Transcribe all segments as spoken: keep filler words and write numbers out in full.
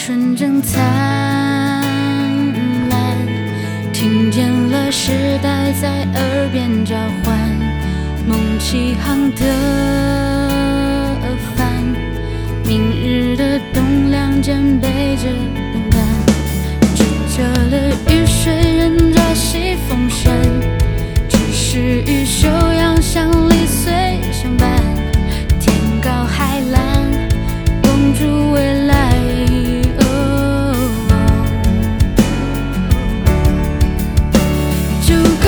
春正灿烂，听见了时代在耳边召唤，梦起航的帆，明日的栋梁肩背着勇敢，指着了雨水，忍着西风扇，只是与休养相离随相伴，天高海蓝，共筑未来。就高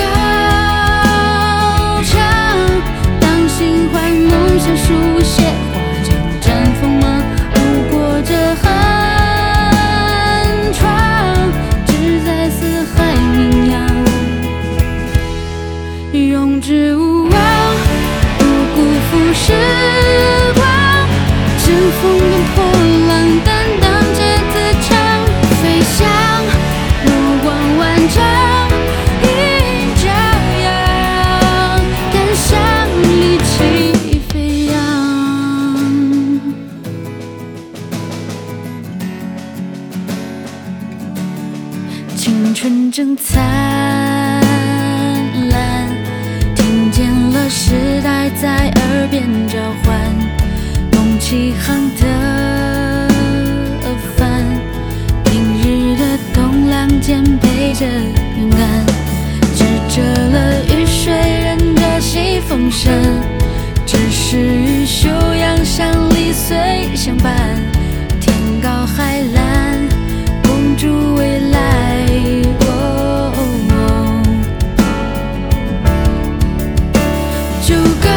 唱，当心怀梦想书写花将绽放吗？路过这寒窗，志在四海名扬，永志无忘，不辜负时光，乘风跟破浪，担当着自强，飞翔，目光万丈，迎朝阳，赶上力气飞扬。青春正灿烂，听见了时代在耳边召唤，梦起航的帆，明日的栋梁肩背着勇敢，指着了雨水，忍着西风扇，只是与休养相离随相伴，天高海蓝，共筑未来。就高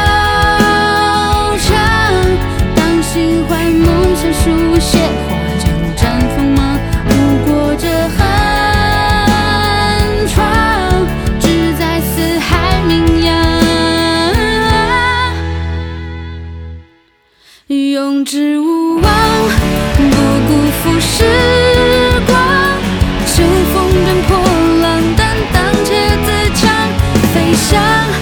唱，当心怀梦想书写花将绽放吗？路过这寒窗，志在四海名扬，永志无忘，不辜负时光，乘风跟破浪，担当着自强，飞翔。